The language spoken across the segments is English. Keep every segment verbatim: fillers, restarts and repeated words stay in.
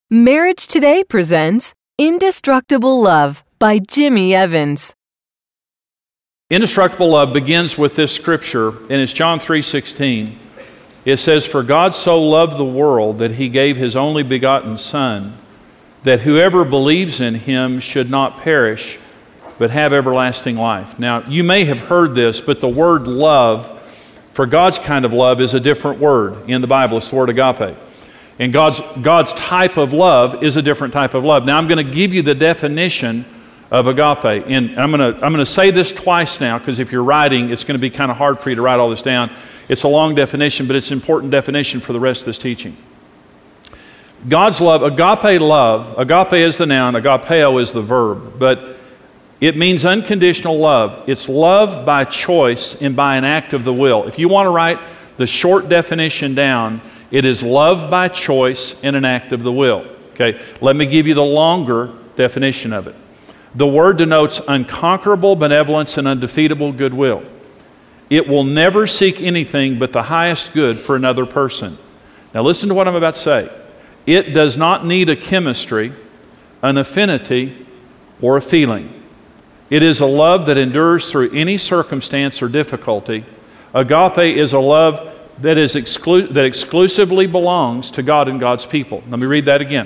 Marriage Today presents Indestructible Love by Jimmy Evans. Indestructible love begins with this scripture, and it's John three sixteen. It says, "For God so loved the world that he gave his only begotten Son, that whoever believes in him should not perish, but have everlasting life." Now, you may have heard this, but the word love, for God's kind of love, is a different word in the Bible. It's the word agape. And God's, God's type of love is a different type of love. Now, I'm going to give you the definition of agape. And I'm going to, I'm going to say this twice now, because if you're writing, it's going to be kind of hard for you to write all this down. It's a long definition, but it's an important definition for the rest of this teaching. God's love, agape love, agape is the noun, agapeo is the verb, but it means unconditional love. It's love by choice and by an act of the will. If you want to write the short definition down, it is love by choice and an act of the will. Okay, let me give you the longer definition of it. The word denotes unconquerable benevolence and undefeatable goodwill. It will never seek anything but the highest good for another person. Now listen to what I'm about to say. It does not need a chemistry, an affinity, or a feeling. It is a love that endures through any circumstance or difficulty. Agape is a love that is exclu- that exclusively belongs to God and God's people. Let me read that again.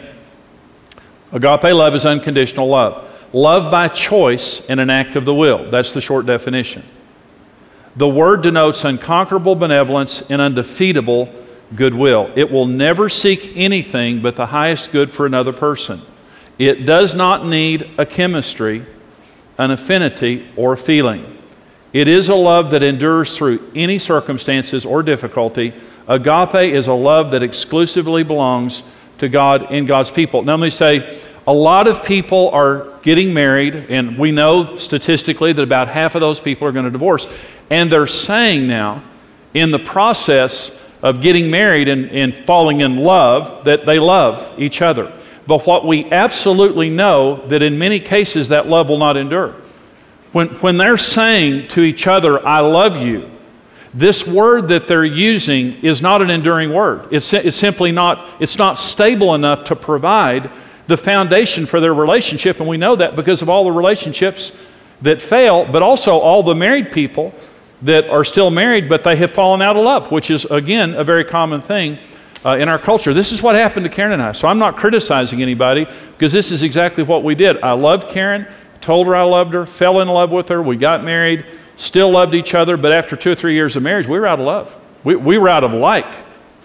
Agape love is unconditional love. Love by choice and an act of the will. That's the short definition. The word denotes unconquerable benevolence and undefeatable goodwill. It will never seek anything but the highest good for another person. It does not need a chemistry, an affinity, or a feeling. It is a love that endures through any circumstances or difficulty. Agape is a love that exclusively belongs to God and God's people. Now let me say, a lot of people are getting married, and we know statistically that about half of those people are going to divorce. And they're saying now, in the process of getting married and, and falling in love, that they love each other. But what we absolutely know, that in many cases that love will not endure. When, when they're saying to each other, "I love you," this word that they're using is not an enduring word. It's, it's simply not, it's not stable enough to provide the foundation for their relationship. And we know that because of all the relationships that fail, but also all the married people that are still married, but they have fallen out of love, which is, again, a very common thing uh, in our culture. This is what happened to Karen and I. So I'm not criticizing anybody, because this is exactly what we did. I loved Karen, told her I loved her, fell in love with her, we got married, still loved each other, but after two or three years of marriage, we were out of love. We, we were out of like,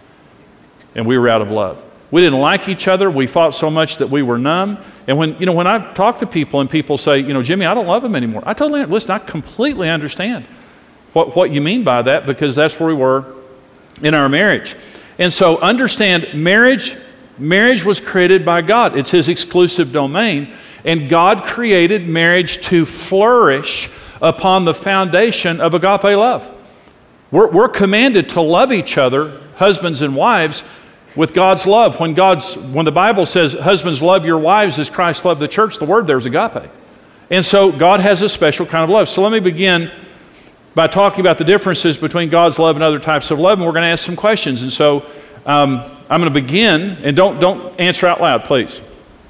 and we were out of love. We didn't like each other. We fought so much that we were numb. And when, you know, when I talk to people and people say, you know, "Jimmy, I don't love him anymore," I totally, listen, I completely understand what, what you mean by that, because that's where we were in our marriage. And so understand, marriage, marriage was created by God. It's his exclusive domain. And God created marriage to flourish upon the foundation of agape love. We're, we're commanded to love each other, husbands and wives, with God's love. When God's, when the Bible says, "Husbands, love your wives as Christ loved the church," the word there is agape. And so God has a special kind of love. So let me begin by talking about the differences between God's love and other types of love, and we're going to ask some questions. And so um, I'm going to begin, and don't, don't answer out loud, please.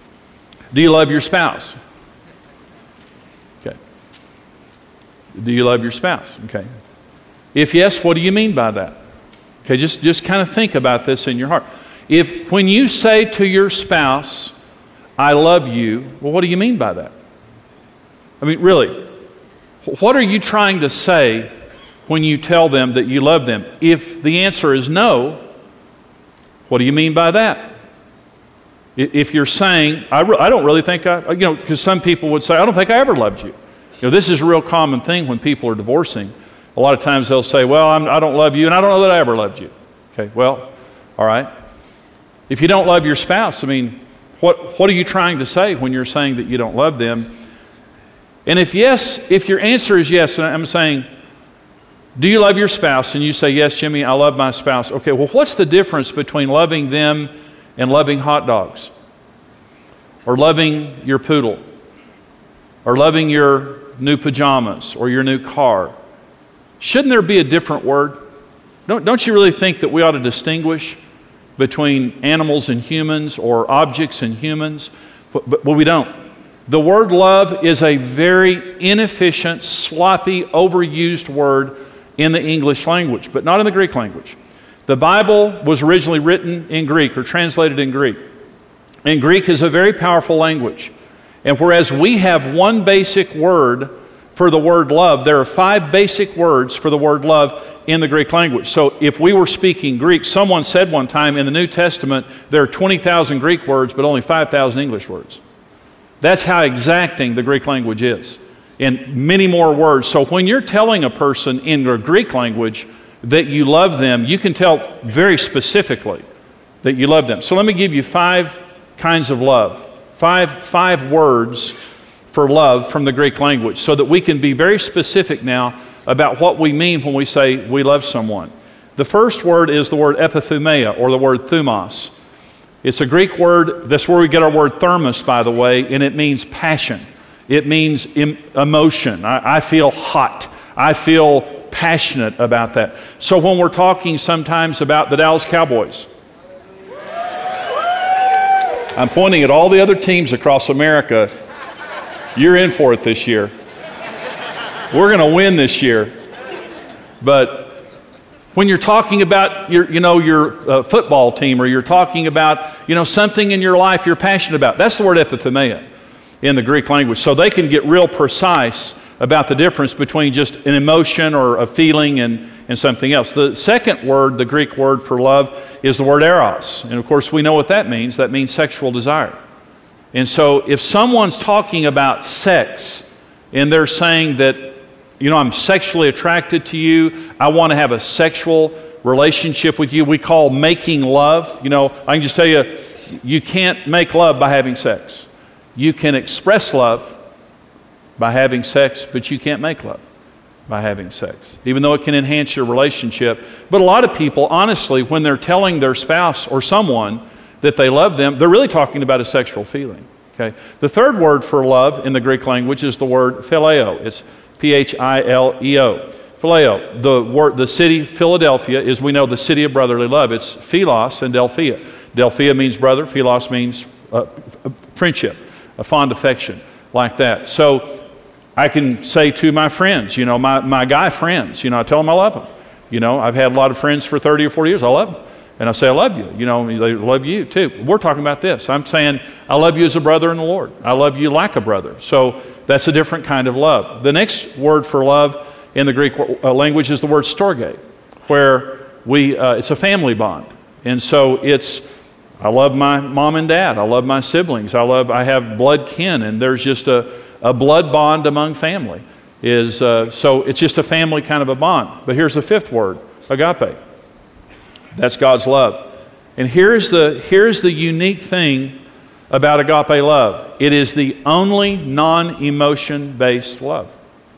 Do you love your spouse? Okay. Do you love your spouse? Okay. If yes, what do you mean by that? Okay, just, just kind of think about this in your heart. If when you say to your spouse, "I love you," well, what do you mean by that? I mean, really, what are you trying to say when you tell them that you love them? If the answer is no, what do you mean by that? If you're saying, I, re- I don't really think I, you know, because some people would say, "I don't think I ever loved you." You know, this is a real common thing when people are divorcing. A lot of times they'll say, "Well, I'm, I don't love you, and I don't know that I ever loved you." Okay, well, all right. If you don't love your spouse, I mean, what, what are you trying to say when you're saying that you don't love them? And if yes, if your answer is yes, and I'm saying, do you love your spouse? And you say, "Yes, Jimmy, I love my spouse." Okay, well, what's the difference between loving them and loving hot dogs, or loving your poodle, or loving your new pajamas, or your new car? Shouldn't there be a different word? Don't, don't you really think that we ought to distinguish between animals and humans or objects and humans, but, but we don't. The word love is a very inefficient, sloppy, overused word in the English language, but not in the Greek language. The Bible was originally written in Greek or translated in Greek. And Greek is a very powerful language. And whereas we have one basic word for the word love, there are five basic words for the word love in the Greek language. So if we were speaking Greek, someone said one time in the New Testament, there are twenty thousand Greek words, but only five thousand English words. That's how exacting the Greek language is, and many more words. So when you're telling a person in the Greek language that you love them, you can tell very specifically that you love them. So let me give you five kinds of love, five, five words for love from the Greek language, so that we can be very specific now about what we mean when we say we love someone. The first word is the word epithumia, or the word thumos. It's a Greek word. That's where we get our word thermos, by the way, and it means passion. It means em- emotion. I, I feel hot. I feel passionate about that. So when we're talking sometimes about the Dallas Cowboys, I'm pointing at all the other teams across America. You're in for it this year. We're going to win this year. But when you're talking about your, you know, your uh, football team, or you're talking about, you know, something in your life you're passionate about, that's the word epithumia in the Greek language. So they can get real precise about the difference between just an emotion or a feeling and, and something else. The second word, the Greek word for love, is the word eros. And of course, we know what that means. That means sexual desire. And so if someone's talking about sex and they're saying that, you know, I'm sexually attracted to you, I want to have a sexual relationship with you, we call making love. You know, I can just tell you, you can't make love by having sex. You can express love by having sex, but you can't make love by having sex, even though it can enhance your relationship. But a lot of people, honestly, when they're telling their spouse or someone that they love them, they're really talking about a sexual feeling. Okay. The third word for love in the Greek language is the word phileo. It's P H I L E O. Phileo. The word, the city Philadelphia is, we know, the city of brotherly love. It's philos and delphia. Delphia means brother. Philos means uh, friendship, a fond affection, like that. So I can say to my friends, you know, my, my guy friends, you know, I tell them I love them. You know, I've had a lot of friends for thirty or forty years. I love them. And I say, I love you. You know, they love you too. We're talking about this. I'm saying, I love you as a brother in the Lord. I love you like a brother. So that's a different kind of love. The next word for love in the Greek language is the word storge, where we, uh, it's a family bond. And so it's, I love my mom and dad. I love my siblings. I love, I have blood kin, and there's just a, a blood bond among family. Is uh, so it's just a family kind of a bond. But here's the fifth word, agape. That's God's love. And here's the, here's the unique thing about agape love. It is the only non-emotion based love.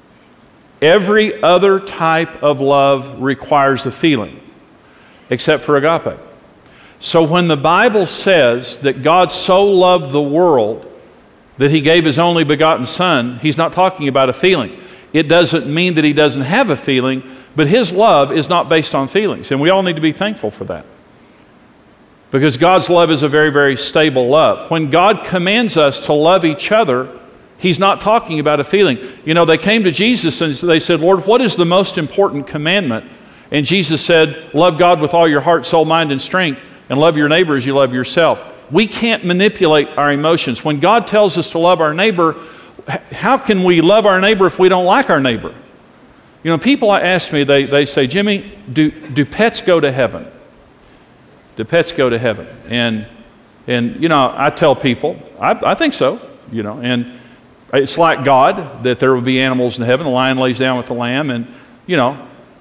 Every other type of love requires a feeling, except for agape. So when the Bible says that God so loved the world that He gave His only begotten Son, He's not talking about a feeling. It doesn't mean that He doesn't have a feeling, but His love is not based on feelings. And we all need to be thankful for that. Because God's love is a very, very stable love. When God commands us to love each other, He's not talking about a feeling. You know, they came to Jesus and they said, Lord, what is the most important commandment? And Jesus said, love God with all your heart, soul, mind, and strength, and love your neighbor as you love yourself. We can't manipulate our emotions. When God tells us to love our neighbor, how can we love our neighbor if we don't like our neighbor? You know, people ask me, they, they say, Jimmy, do, do pets go to heaven? Do pets go to heaven? And, and you know, I tell people, I, I think so, you know, and it's like God, that there will be animals in heaven. The lion lays down with the lamb, and, you know,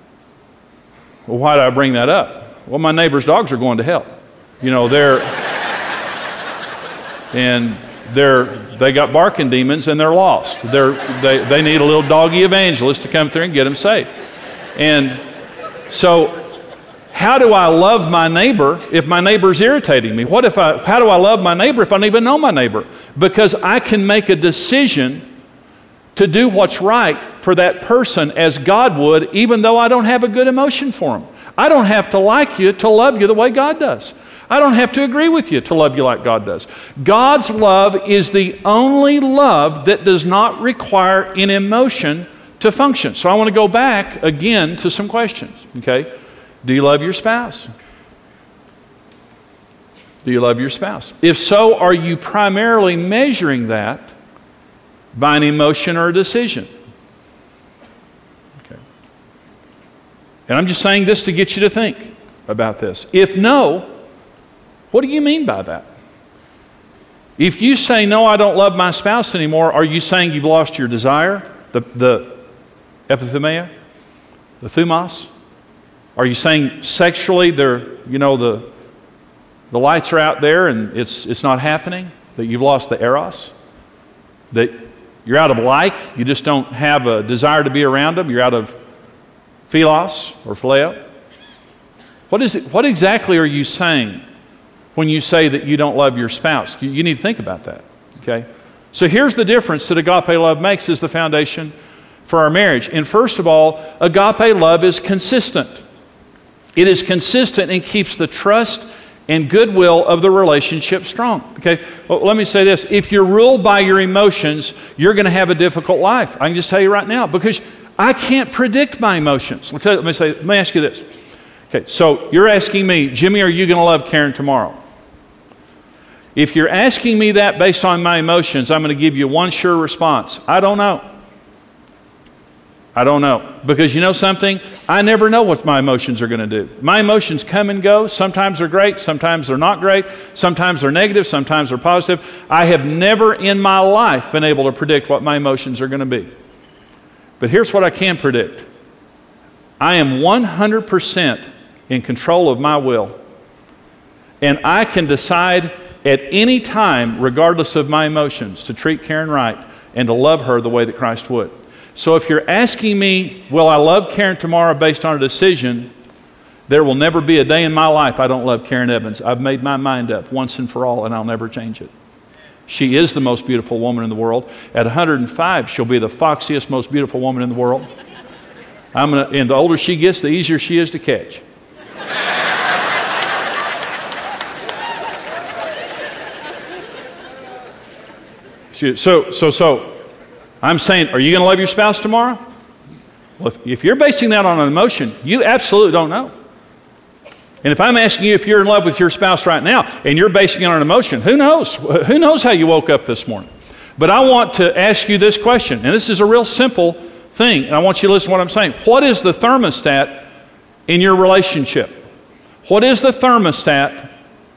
well, why did I bring that up? Well, my neighbor's dogs are going to hell. You know, they're, and they're, they got barking demons and they're lost. They're, they, they need a little doggy evangelist to come through and get them saved. And so how do I love my neighbor if my neighbor's irritating me? What if I, how do I love my neighbor if I don't even know my neighbor? Because I can make a decision to do what's right for that person as God would, even though I don't have a good emotion for them. I don't have to like you to love you the way God does. I don't have to agree with you to love you like God does. God's love is the only love that does not require an emotion to function. So I want to go back again to some questions, okay? Do you love your spouse? Do you love your spouse? If so, are you primarily measuring that by an emotion or a decision? Okay. And I'm just saying this to get you to think about this. If no, what do you mean by that? If you say, no, I don't love my spouse anymore, are you saying you've lost your desire, the, the epithumia, the thumos? Are you saying sexually, there, you know, the the lights are out there and it's it's not happening? That you've lost the eros? That you're out of like, you just don't have a desire to be around them? You're out of philos or phileo? What is it? What exactly are you saying when you say that you don't love your spouse? You, you need to think about that, okay? So here's the difference that agape love makes as the foundation for our marriage. And first of all, agape love is consistent. It is consistent and keeps the trust and goodwill of the relationship strong. Okay, well, let me say this. If you're ruled by your emotions, you're going to have a difficult life. I can just tell you right now, because I can't predict my emotions. Let me say, let me ask you this. Okay, so you're asking me, Jimmy, are you going to love Karen tomorrow? If you're asking me that based on my emotions, I'm going to give you one sure response. I don't know. I don't know. Because you know something? I never know what my emotions are going to do. My emotions come and go. Sometimes they're great. Sometimes they're not great. Sometimes they're negative. Sometimes they're positive. I have never in my life been able to predict what my emotions are going to be. But here's what I can predict. I am one hundred percent in control of my will. And I can decide at any time, regardless of my emotions, to treat Karen right and to love her the way that Christ would. So if you're asking me, will I love Karen tomorrow based on a decision, there will never be a day in my life I don't love Karen Evans. I've made my mind up once and for all, and I'll never change it. She is the most beautiful woman in the world. At one hundred five, she'll be the foxiest, most beautiful woman in the world. I'm gonna, and the older she gets, the easier she is to catch. She, so, so, so. I'm saying, are you going to love your spouse tomorrow? Well, if, if you're basing that on an emotion, you absolutely don't know. And if I'm asking you if you're in love with your spouse right now and you're basing it on an emotion, who knows? Who knows how you woke up this morning? But I want to ask you this question, and this is a real simple thing, and I want you to listen to what I'm saying. What is the thermostat in your relationship? What is the thermostat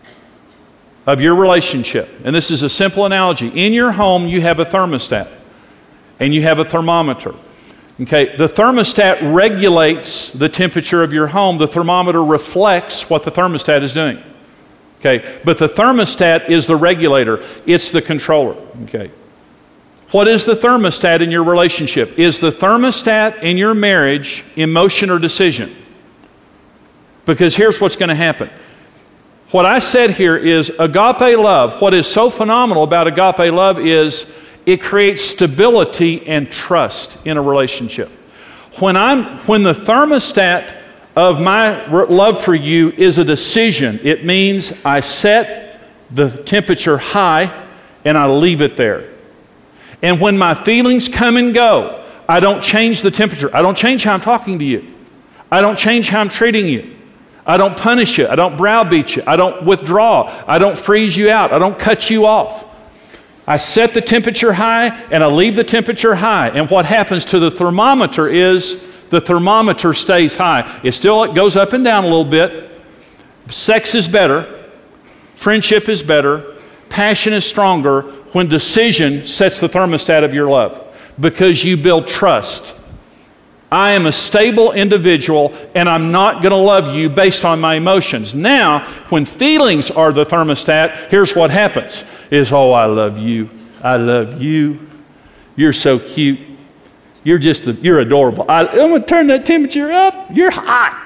of your relationship? And this is a simple analogy. In your home, you have a thermostat. And you have a thermometer. Okay, the thermostat regulates the temperature of your home. The thermometer reflects what the thermostat is doing. Okay, but the thermostat is the regulator. It's the controller. Okay. What is the thermostat in your relationship? Is the thermostat in your marriage emotion or decision? Because here's what's going to happen. What I said here is agape love. What is so phenomenal about agape love is it creates stability and trust in a relationship. When I'm, when the thermostat of my love for you is a decision, it means I set the temperature high and I leave it there. And when my feelings come and go, I don't change the temperature. I don't change how I'm talking to you. I don't change how I'm treating you. I don't punish you. I don't browbeat you. I don't withdraw. I don't freeze you out. I don't cut you off. I set the temperature high and I leave the temperature high. And what happens to the thermometer is the thermometer stays high. It still it goes up and down a little bit. Sex is better. Friendship is better. Passion is stronger when decision sets the thermostat of your love, because you build trust. I am a stable individual and I'm not going to love you based on my emotions. Now, when feelings are the thermostat, here's what happens. Is, oh, I love you. I love you. You're so cute. You're just, the, you're adorable. I, I'm going to turn that temperature up. You're hot.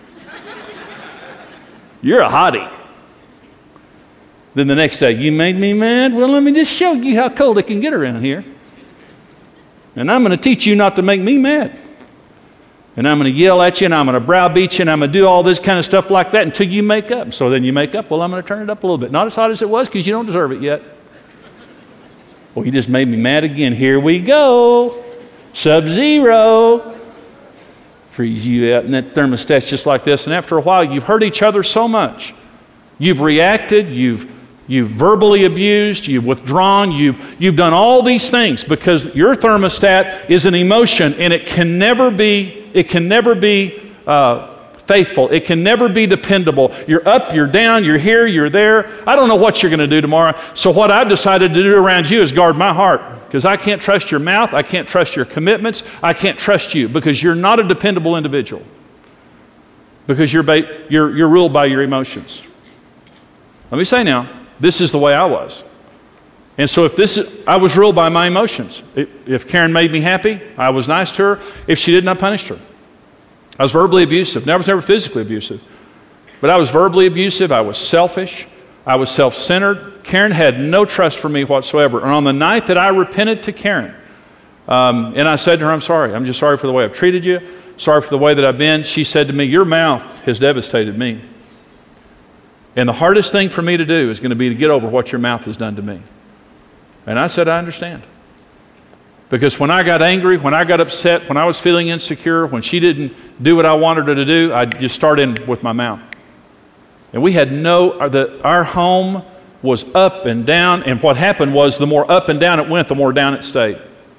You're a hottie. Then the next day, you made me mad? Well, let me just show you how cold it can get around here. And I'm going to teach you not to make me mad. And I'm going to yell at you, and I'm going to browbeat you, and I'm going to do all this kind of stuff like that until you make up. So then you make up, well, I'm going to turn it up a little bit. Not as hot as it was because you don't deserve it yet. Well, you just made me mad again. Here we go. Sub-zero. Freeze you out, and that thermostat's just like this. And after a while, you've hurt each other so much. You've reacted, you've You've verbally abused, you've withdrawn, you've, you've done all these things because your thermostat is an emotion, and it can never be, it can never be uh, faithful. It can never be dependable. You're up, you're down, you're here, you're there. I don't know what you're going to do tomorrow. So what I've decided to do around you is guard my heart, because I can't trust your mouth. I can't trust your commitments. I can't trust you because you're not a dependable individual, because you're, ba- you're, you're ruled by your emotions. Let me say now, this is the way I was. And so if this is, I was ruled by my emotions. If Karen made me happy, I was nice to her. If she didn't, I punished her. I was verbally abusive. I was never physically abusive. But I was verbally abusive. I was selfish. I was self-centered. Karen had no trust for me whatsoever. And on the night that I repented to Karen, um, and I said to her, I'm sorry. I'm just sorry for the way I've treated you. Sorry for the way that I've been. She said to me, your mouth has devastated me. And the hardest thing for me to do is going to be to get over what your mouth has done to me. And I said, I understand. Because when I got angry, when I got upset, when I was feeling insecure, when she didn't do what I wanted her to do, I just started with my mouth. And we had no, the, our home was up and down, and what happened was the more up and down it went, the more down it stayed.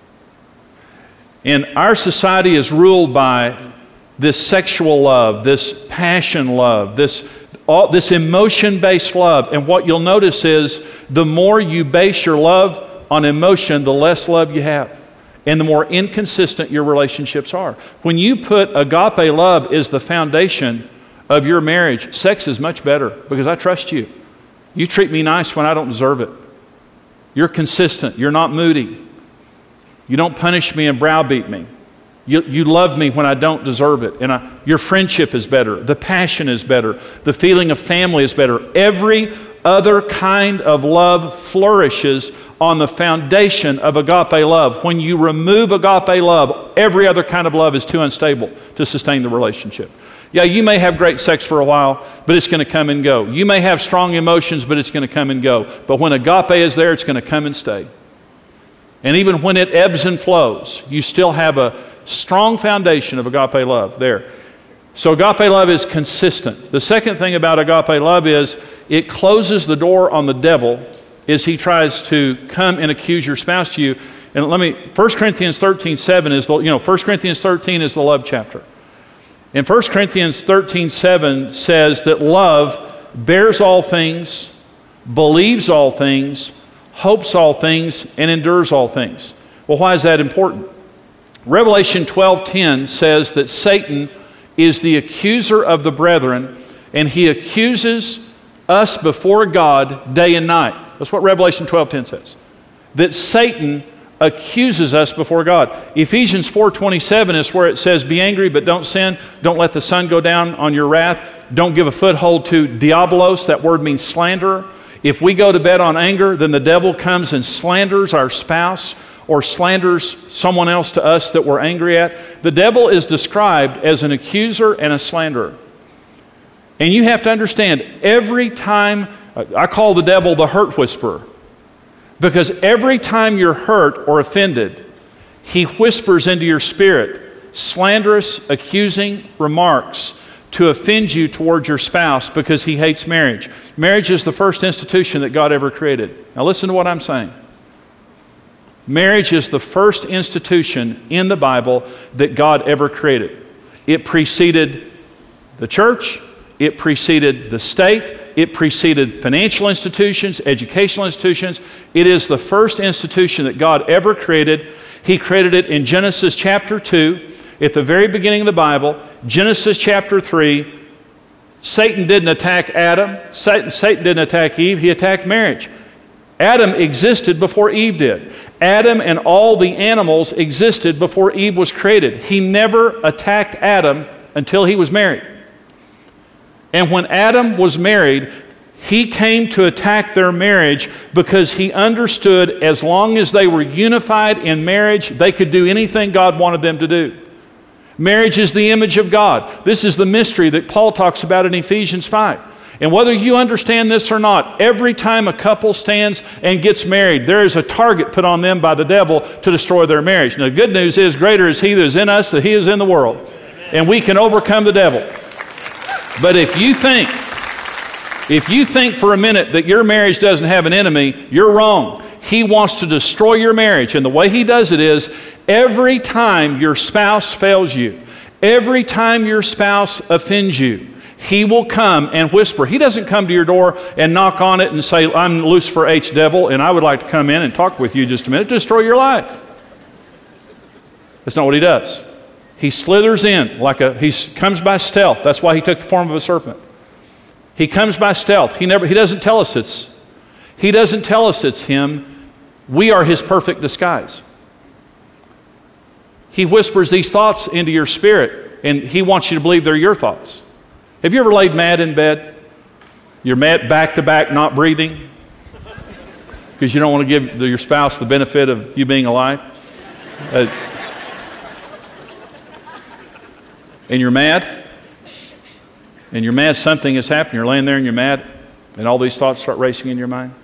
And our society is ruled by this sexual love, this passion love, this All, this emotion-based love. And what you'll notice is the more you base your love on emotion, the less love you have, and the more inconsistent your relationships are. When you put agape love is the foundation of your marriage, sex is much better because I trust you. You treat me nice when I don't deserve it. You're consistent. You're not moody. You don't punish me and browbeat me. You, you love me when I don't deserve it. And I, your friendship is better. The passion is better. The feeling of family is better. Every other kind of love flourishes on the foundation of agape love. When you remove agape love, every other kind of love is too unstable to sustain the relationship. Yeah, you may have great sex for a while, but it's going to come and go. You may have strong emotions, but it's going to come and go. But when agape is there, it's going to come and stay. And even when it ebbs and flows, you still have a strong foundation of agape love there. So agape love is consistent. The second thing about agape love is it closes the door on the devil as he tries to come and accuse your spouse to you. And let me, First Corinthians thirteen seven is the, you know, First Corinthians thirteen is the love chapter. And First Corinthians thirteen seven says that love bears all things, believes all things, hopes all things, and endures all things. Well, why is that important? Revelation twelve ten says that Satan is the accuser of the brethren, and he accuses us before God day and night. That's what Revelation twelve ten says. That Satan accuses us before God. Ephesians four twenty-seven is where it says, be angry but don't sin. Don't let the sun go down on your wrath. Don't give a foothold to diabolos. That word means slanderer. If we go to bed on anger, then the devil comes and slanders our spouse or slanders someone else to us that we're angry at. The devil is described as an accuser and a slanderer. And you have to understand, every time, I call the devil the hurt whisperer, because every time you're hurt or offended, he whispers into your spirit slanderous, accusing remarks to offend you toward your spouse because he hates marriage. Marriage is the first institution that God ever created. Now listen to what I'm saying. Marriage is the first institution in the Bible that God ever created. It preceded the church, it preceded the state, it preceded financial institutions, educational institutions. It is the first institution that God ever created. He created it in Genesis chapter two, at the very beginning of the Bible. Genesis chapter three, Satan didn't attack Adam, Satan, Satan didn't attack Eve, he attacked marriage. Adam existed before Eve did. Adam and all the animals existed before Eve was created. He never attacked Adam until he was married. And when Adam was married, he came to attack their marriage because he understood as long as they were unified in marriage, they could do anything God wanted them to do. Marriage is the image of God. This is the mystery that Paul talks about in Ephesians five. And whether you understand this or not, every time a couple stands and gets married, there is a target put on them by the devil to destroy their marriage. Now, the good news is, greater is he that is in us than he is in the world. And we can overcome the devil. But if you think, if you think for a minute that your marriage doesn't have an enemy, you're wrong. He wants to destroy your marriage. And the way he does it is, every time your spouse fails you, every time your spouse offends you, he will come and whisper. He doesn't come to your door and knock on it and say, I'm Lucifer H. Devil, and I would like to come in and talk with you just a minute to destroy your life. That's not what he does. He slithers in like a, he comes by stealth. That's why he took the form of a serpent. He comes by stealth. He never, he doesn't tell us it's, he doesn't tell us it's him. We are his perfect disguise. He whispers these thoughts into your spirit, and he wants you to believe they're your thoughts. Have you ever laid mad in bed? You're mad back to back, not breathing, because you don't want to give your spouse the benefit of you being alive. Uh, and you're mad, and you're mad something has happened. You're laying there and you're mad, and all these thoughts start racing in your mind.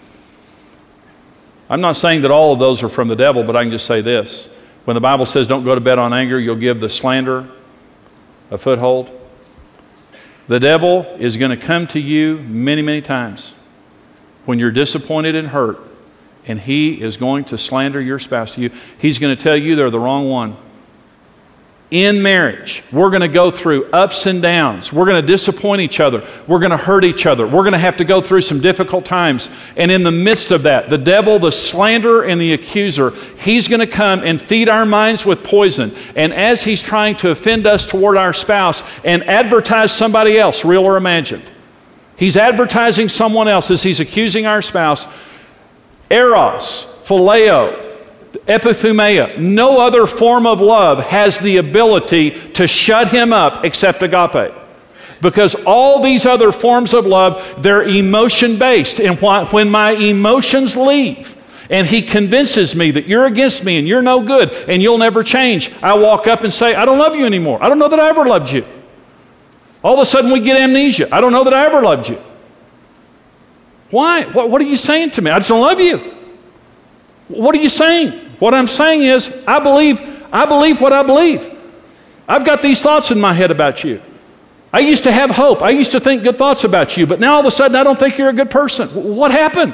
I'm not saying that all of those are from the devil, but I can just say this. When the Bible says don't go to bed on anger, you'll give the slanderer a foothold. The devil is going to come to you many, many times when you're disappointed and hurt, and he is going to slander your spouse to you. He's going to tell you they're the wrong one. In marriage, we're going to go through ups and downs. We're going to disappoint each other. We're going to hurt each other. We're going to have to go through some difficult times. And in the midst of that, the devil, the slanderer, and the accuser, he's going to come and feed our minds with poison. And as he's trying to offend us toward our spouse and advertise somebody else, real or imagined, he's advertising someone else as he's accusing our spouse. Eros, phileo, epithumia, no other form of love has the ability to shut him up except agape. Because all these other forms of love, they're emotion-based. And when my emotions leave, and he convinces me that you're against me and you're no good and you'll never change, I walk up and say, I don't love you anymore. I don't know that I ever loved you. All of a sudden we get amnesia. I don't know that I ever loved you. Why? What, what are you saying to me? I just don't love you. What are you saying? What I'm saying is, I believe, I believe what I believe. I've got these thoughts in my head about you. I used to have hope. I used to think good thoughts about you, but now all of a sudden I don't think you're a good person. What happened?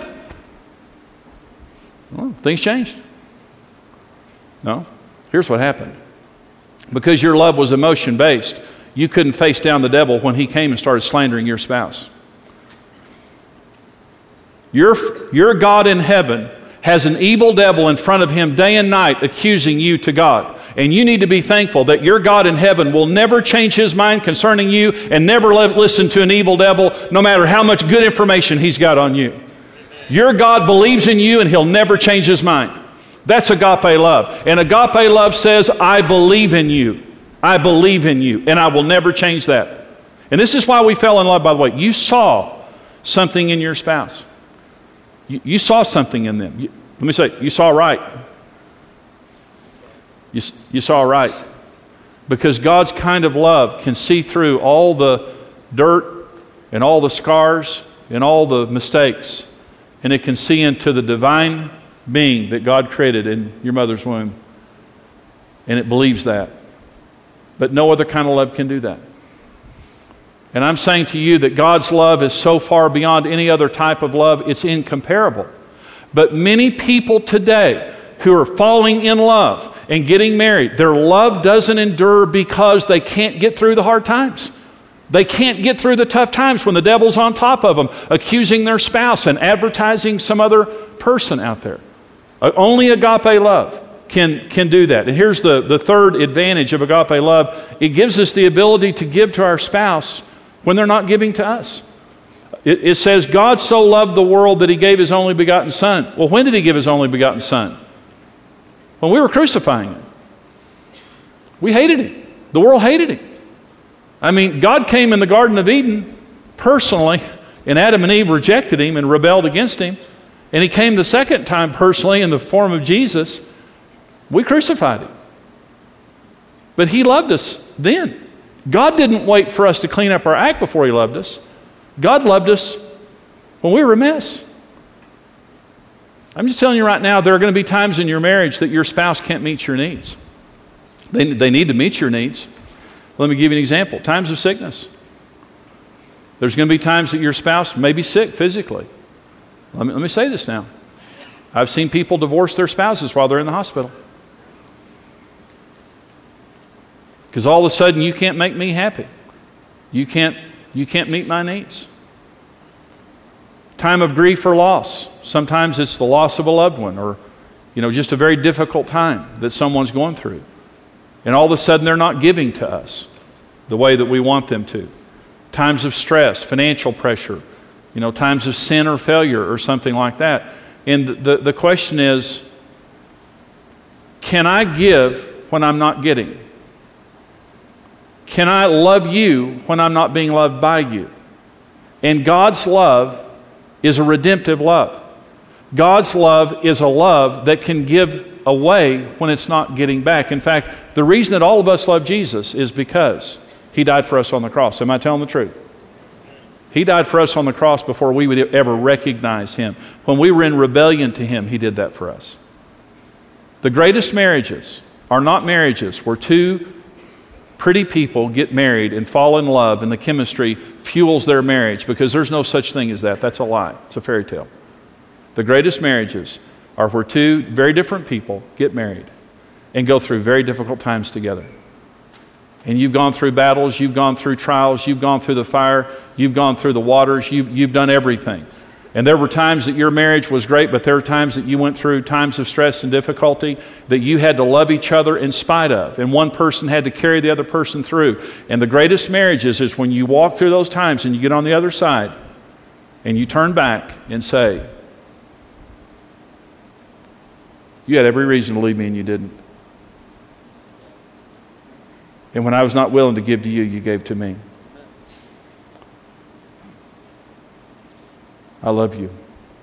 Well, things changed. No, here's what happened. Because your love was emotion-based, you couldn't face down the devil when he came and started slandering your spouse. Your, your God in heaven has an evil devil in front of him day and night accusing you to God. And you need to be thankful that your God in heaven will never change his mind concerning you and never let, listen to an evil devil, no matter how much good information he's got on you. Your God believes in you and he'll never change his mind. That's agape love. And agape love says, I believe in you. I believe in you, and I will never change that. And this is why we fell in love, by the way. You saw something in your spouse. You, you saw something in them. You, let me say, you saw right. You, you saw right. Because God's kind of love can see through all the dirt and all the scars and all the mistakes. And it can see into the divine being that God created in your mother's womb. And it believes that. But no other kind of love can do that. And I'm saying to you that God's love is so far beyond any other type of love, it's incomparable. But many people today who are falling in love and getting married, their love doesn't endure because they can't get through the hard times. They can't get through the tough times when the devil's on top of them, accusing their spouse and advertising some other person out there. Only agape love can, can do that. And here's the, the third advantage of agape love. It gives us the ability to give to our spouse when they're not giving to us. It, it says, God so loved the world that he gave his only begotten son. Well, when did he give his only begotten son? When we were crucifying him. We hated him. The world hated him. I mean, God came in the Garden of Eden personally, and Adam and Eve rejected him and rebelled against him. And he came the second time personally in the form of Jesus. We crucified him. But He loved us then. God didn't wait for us to clean up our act before He loved us. God loved us when we were a mess. I'm just telling you right now, there are going to be times in your marriage that your spouse can't meet your needs. They, they need to meet your needs. Let me give you an example. Times of sickness. There's going to be times that your spouse may be sick physically. Let me, let me say this now. I've seen people divorce their spouses while they're in the hospital. Because all of a sudden you can't make me happy. You can't, you can't meet my needs. Time of grief or loss. Sometimes it's the loss of a loved one, or you know, just a very difficult time that someone's going through. And all of a sudden they're not giving to us the way that we want them to. Times of stress, financial pressure, you know, times of sin or failure or something like that. And the, the question is, can I give when I'm not getting? Can I love you when I'm not being loved by you? And God's love is a redemptive love. God's love is a love that can give away when it's not getting back. In fact, the reason that all of us love Jesus is because He died for us on the cross. Am I telling the truth? He died for us on the cross before we would ever recognize Him. When we were in rebellion to Him, He did that for us. The greatest marriages are not marriages where two pretty people get married and fall in love and the chemistry fuels their marriage, because there's no such thing as that. That's a lie. It's a fairy tale. The greatest marriages are where two very different people get married and go through very difficult times together. And you've gone through battles, you've gone through trials, you've gone through the fire, you've gone through the waters, you've, you've done everything. And there were times that your marriage was great, but there were times that you went through times of stress and difficulty that you had to love each other in spite of. And one person had to carry the other person through. And the greatest marriages is when you walk through those times and you get on the other side and you turn back and say, you had every reason to leave me and you didn't. And when I was not willing to give to you, you gave to me. I love you.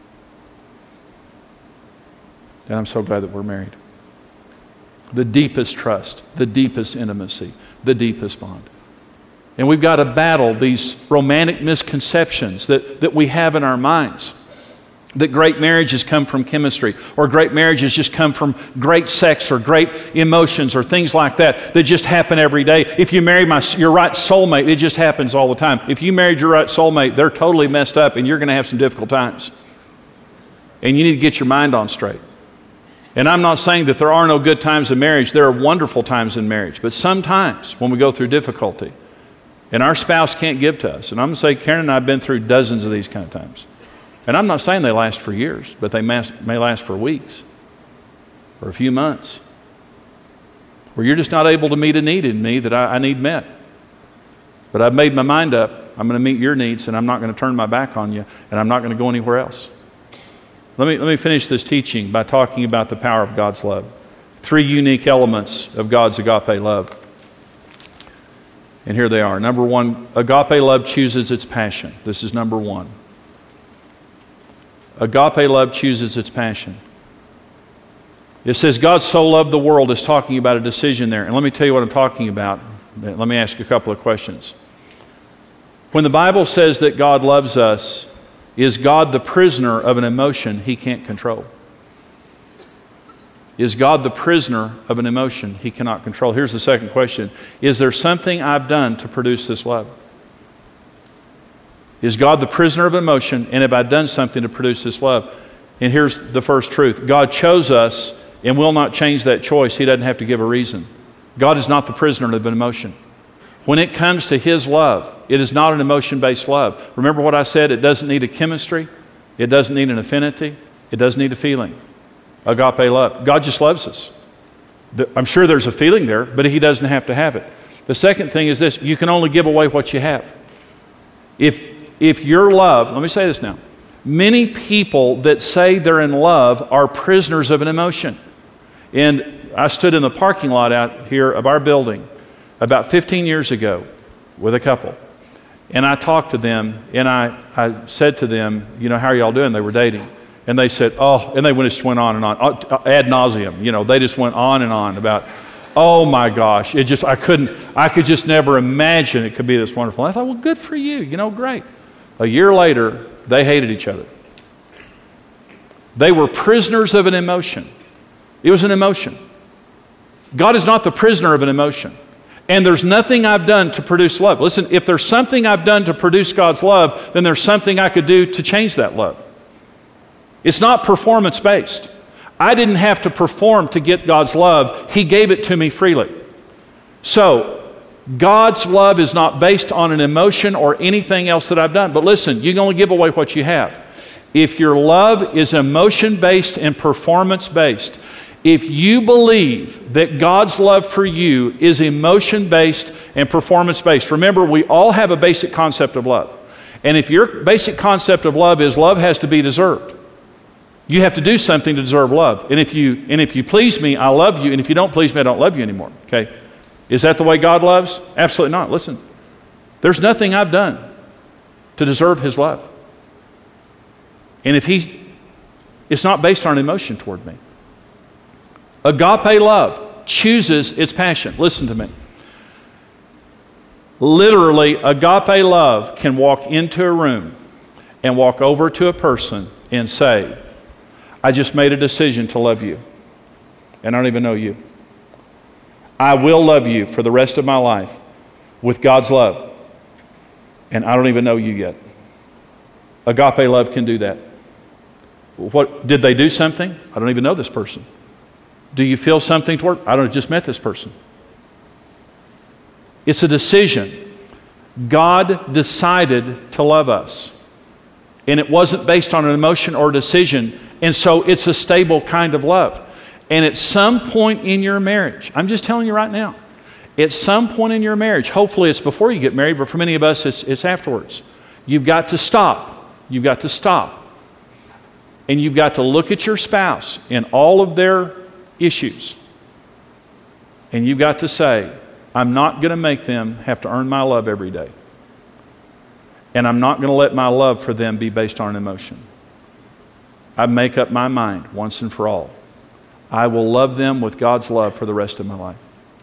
And I'm so glad that we're married. The deepest trust, the deepest intimacy, the deepest bond. And we've got to battle these romantic misconceptions that, that we have in our minds. That great marriages come from chemistry, or great marriages just come from great sex or great emotions or things like that that just happen every day. If you marry my, your right soulmate, it just happens all the time. If you married your right soulmate, they're totally messed up and you're going to have some difficult times. And you need to get your mind on straight. And I'm not saying that there are no good times in marriage. There are wonderful times in marriage. But sometimes when we go through difficulty and our spouse can't give to us, and I'm going to say Karen and I have been through dozens of these kind of times. And I'm not saying they last for years, but they may last for weeks or a few months, where you're just not able to meet a need in me that I, I need met. But I've made my mind up. I'm going to meet your needs, and I'm not going to turn my back on you, and I'm not going to go anywhere else. Let me, let me finish this teaching by talking about the power of God's love. Three unique elements of God's agape love. And here they are. Number one, agape love chooses its passion. This is number one. Agape love chooses its passion. It says God so loved the world is talking about a decision there. And let me tell you what I'm talking about. Let me ask you a couple of questions. When the Bible says that God loves us, is God the prisoner of an emotion He can't control? Is God the prisoner of an emotion He cannot control? Here's the second question. Is there something I've done to produce this love? Is God the prisoner of emotion, and have I done something to produce this love? And here's the first truth. God chose us and will not change that choice. He doesn't have to give a reason. God is not the prisoner of an emotion. When it comes to His love, it is not an emotion-based love. Remember what I said? It doesn't need a chemistry. It doesn't need an affinity. It doesn't need a feeling. Agape love. God just loves us. I'm sure there's a feeling there, but He doesn't have to have it. The second thing is this. You can only give away what you have. If If your love, let me say this now, many people that say they're in love are prisoners of an emotion. And I stood in the parking lot out here of our building about fifteen years ago with a couple. And I talked to them, and I, I said to them, you know, how are y'all doing? They were dating. And they said, oh, and they just went on and on, ad nauseum. You know, they just went on and on about, Oh my gosh, it just, I couldn't, I could just never imagine it could be this wonderful. And I thought, well, good for you, you know, great. A year later, they hated each other. They were prisoners of an emotion. It was an emotion. God is not the prisoner of an emotion. And there's nothing I've done to produce love. Listen, if there's something I've done to produce God's love, then there's something I could do to change that love. It's not performance-based. I didn't have to perform to get God's love. He gave it to me freely. So, God's love is not based on an emotion or anything else that I've done. But listen, you can only give away what you have. If your love is emotion-based and performance-based, if you believe that God's love for you is emotion-based and performance-based, remember, we all have a basic concept of love. And if your basic concept of love is love has to be deserved, you have to do something to deserve love. And if you and if you please me, I love you. And if you don't please me, I don't love you anymore. Okay? Is that the way God loves? Absolutely not. Listen, there's nothing I've done to deserve His love. And if He, it's not based on emotion toward me. Agape love chooses its passion. Listen to me. Literally, agape love can walk into a room and walk over to a person and say, I just made a decision to love you, and I don't even know you. I will love you for the rest of my life with God's love, and I don't even know you yet. Agape love can do that. What, did they do something? I don't even know this person. Do you feel something toward? I don't know, just met this person. It's a decision. God decided to love us. And it wasn't based on an emotion or a decision. And so it's a stable kind of love. And at some point in your marriage, I'm just telling you right now, at some point in your marriage, hopefully it's before you get married, but for many of us it's, it's afterwards. You've got to stop. You've got to stop. And you've got to look at your spouse and all of their issues. And you've got to say, I'm not going to make them have to earn my love every day. And I'm not going to let my love for them be based on an emotion. I make up my mind once and for all. I will love them with God's love for the rest of my life.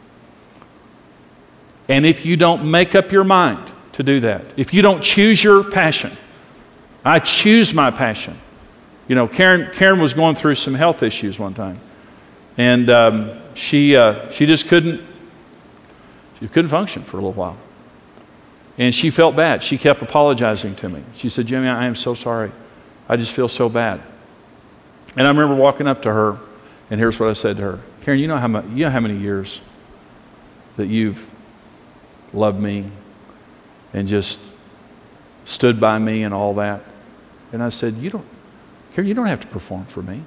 And if you don't make up your mind to do that, if you don't choose your passion, I choose my passion. You know, Karen, Karen was going through some health issues one time. And um, she, uh, she just couldn't, she couldn't function for a little while. And she felt bad. She kept apologizing to me. She said, Jimmy, I am so sorry. I just feel so bad. And I remember walking up to her, and here's what I said to her. Karen, you know how, much, you know how many years that you've loved me and just stood by me and all that? And I said, you don't, Karen, you don't have to perform for me.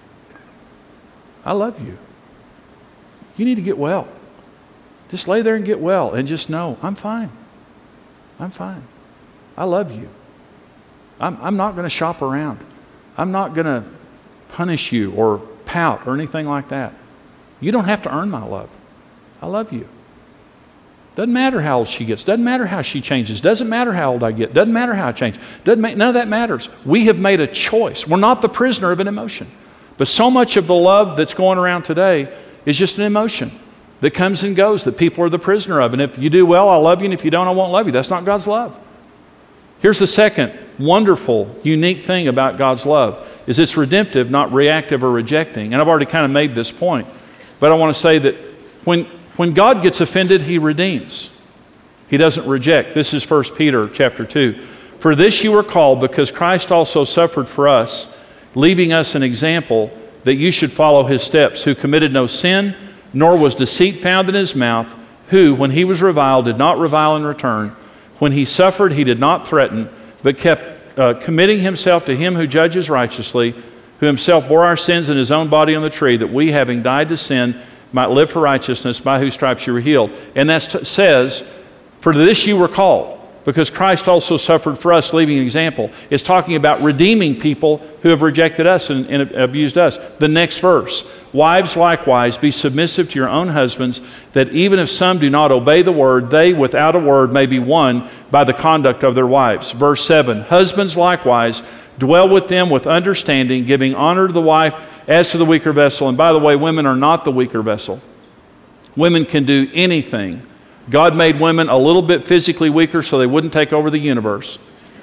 I love you. You need to get well. Just lay there and get well and just know, I'm fine. I'm fine. I love you. I'm, I'm not going to shop around. I'm not going to punish you or pout or anything like that. You don't have to earn my love. I love you. Doesn't matter how old she gets. Doesn't matter how she changes. Doesn't matter how old I get. Doesn't matter how I change. Doesn't make, none of that matters. We have made a choice. We're not the prisoner of an emotion. But so much of the love that's going around today is just an emotion that comes and goes, that people are the prisoner of. And if you do well, I'll love you, and if you don't, I won't love you. That's not God's love. Here's the second wonderful, unique thing about God's love, is it's redemptive, not reactive or rejecting. And I've already kind of made this point, but I want to say that when, when God gets offended, He redeems. He doesn't reject. This is First Peter chapter two. For this you were called, because Christ also suffered for us, leaving us an example that you should follow His steps, who committed no sin, nor was deceit found in His mouth, who, when He was reviled, did not revile in return. When He suffered, He did not threaten, but kept uh, committing Himself to Him who judges righteously, who Himself bore our sins in His own body on the tree, that we, having died to sin, might live for righteousness, by whose stripes you were healed. And that t- says, for this you were called, because Christ also suffered for us, leaving an example. It's talking about redeeming people who have rejected us and, and abused us. The next verse, wives likewise, be submissive to your own husbands, that even if some do not obey the word, they without a word may be won by the conduct of their wives. Verse seven, husbands likewise, dwell with them with understanding, giving honor to the wife as to the weaker vessel. And by the way, women are not the weaker vessel. Women can do anything. God made women a little bit physically weaker so they wouldn't take over the universe.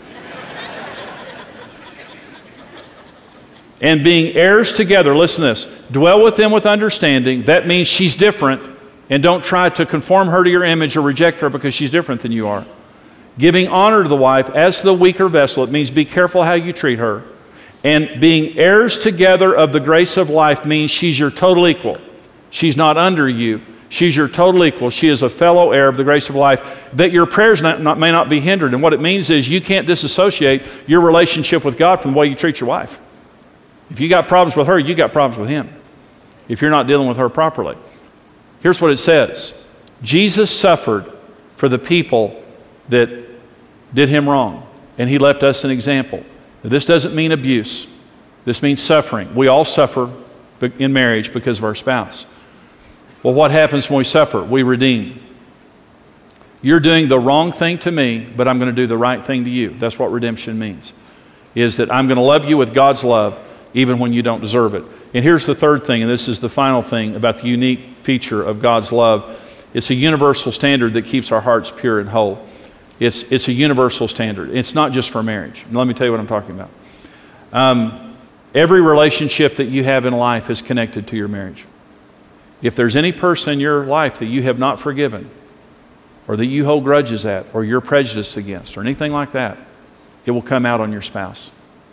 And being heirs together, listen to this, dwell with them with understanding. That means she's different, and don't try to conform her to your image or reject her because she's different than you are. Giving honor to the wife as to the weaker vessel, it means be careful how you treat her. And being heirs together of the grace of life means she's your total equal. She's not under you. She's your total equal. She is a fellow heir of the grace of life, that your prayers not, not, may not be hindered. And what it means is you can't disassociate your relationship with God from the way you treat your wife. If you got problems with her, you got problems with him, if you're not dealing with her properly. Here's what it says. Jesus suffered for the people that did him wrong, and he left us an example. Now, this doesn't mean abuse. This means suffering. We all suffer in marriage because of our spouse. Well, what happens when we suffer? We redeem. You're doing the wrong thing to me, but I'm going to do the right thing to you. That's what redemption means, is that I'm going to love you with God's love even when you don't deserve it. And here's the third thing, and this is the final thing about the unique feature of God's love. It's a universal standard that keeps our hearts pure and whole. It's, it's a universal standard. It's not just for marriage. And let me tell you what I'm talking about. Um, every relationship that you have in life is connected to your marriage. If there's any person in your life that you have not forgiven, or that you hold grudges at, or you're prejudiced against, or anything like that, it will come out on your spouse.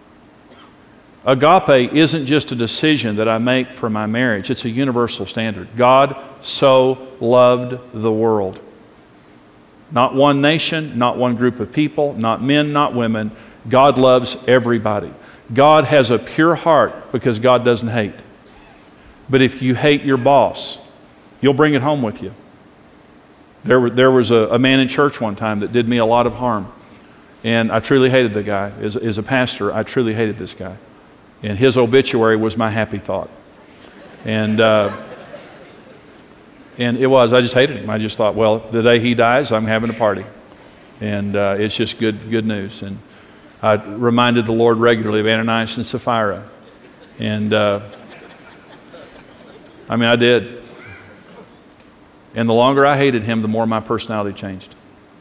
Agape isn't just a decision that I make for my marriage. It's a universal standard. God so loved the world. Not one nation, not one group of people, not men, not women. God loves everybody. God has a pure heart because God doesn't hate. But if you hate your boss, you'll bring it home with you. There, there was a, a man in church one time that did me a lot of harm. And I truly hated the guy. As, as a pastor, I truly hated this guy. And his obituary was my happy thought. And uh, and it was, I just hated him. I just thought, well, the day he dies, I'm having a party. And uh, it's just good good news. And I reminded the Lord regularly of Ananias and Sapphira. And uh, I mean, I did. And the longer I hated him, the more my personality changed.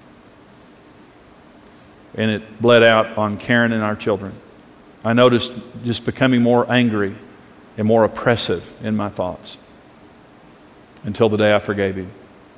And it bled out on Karen and our children. I noticed just becoming more angry and more oppressive in my thoughts until the day I forgave him.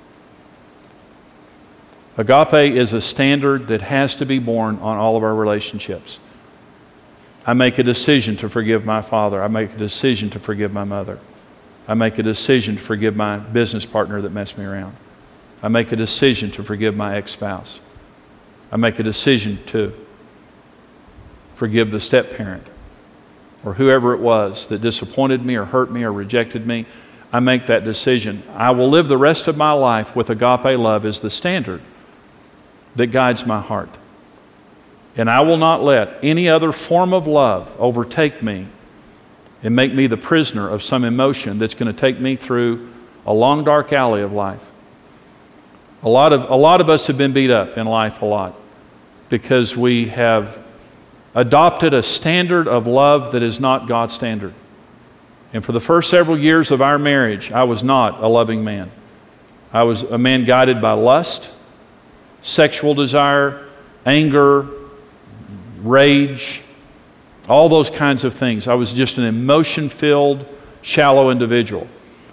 Agape is a standard that has to be born on all of our relationships. I make a decision to forgive my father. I make a decision to forgive my mother. I make a decision to forgive my business partner that messed me around. I make a decision to forgive my ex-spouse. I make a decision to forgive the step-parent or whoever it was that disappointed me or hurt me or rejected me. I make that decision. I will live the rest of my life with agape love as the standard that guides my heart. And I will not let any other form of love overtake me and make me the prisoner of some emotion that's going to take me through a long, dark alley of life. A lot of, a lot of us have been beat up in life a lot because we have adopted a standard of love that is not God's standard. And for the first several years of our marriage, I was not a loving man. I was a man guided by lust, sexual desire, anger, rage, all those kinds of things. I was just an emotion-filled, shallow individual.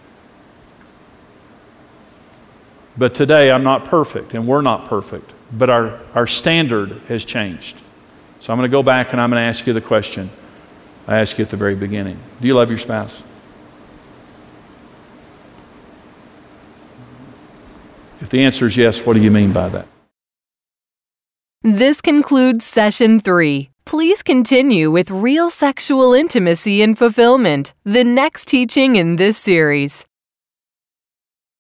But today, I'm not perfect, and we're not perfect. But our, our standard has changed. So I'm going to go back and I'm going to ask you the question I asked you at the very beginning. Do you love your spouse? If the answer is yes, what do you mean by that? This concludes session three. Please continue with real sexual intimacy and fulfillment, the next teaching in this series.